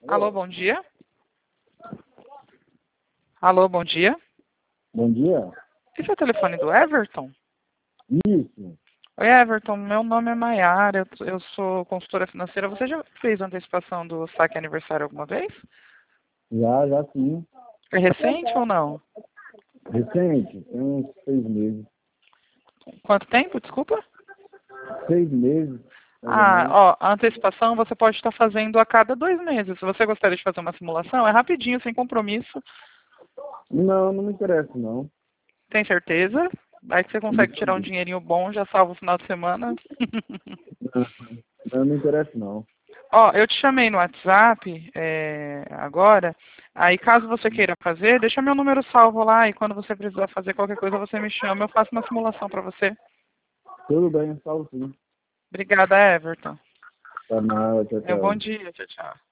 Alô, bom dia. Alô, bom dia. Bom dia. Esse é o telefone do Everton? Isso. Oi, Everton. Meu nome é Maiara. Eu sou consultora financeira. Você já fez antecipação do saque aniversário alguma vez? Já sim. É recente ou não? Recente, tem uns 6 meses. Quanto tempo, desculpa? 6 meses, mais ou Ah, menos. ó, a antecipação você pode estar fazendo a cada 2 meses. Se você gostaria de fazer uma simulação, é rapidinho, sem compromisso. Não me interessa, não. Tem certeza? Aí que você consegue tirar um dinheirinho bom, já salva o final de semana. Não me interessa, não. Ó, eu te chamei no WhatsApp agora. Aí, caso você queira fazer, deixa meu número salvo lá e quando você precisar fazer qualquer coisa, você me chama. Eu faço uma simulação para você. Tudo bem, salvo sim. Obrigada, Everton. Tá nada, tchau, Tenha um bom tchau. dia. Tchau, tchau.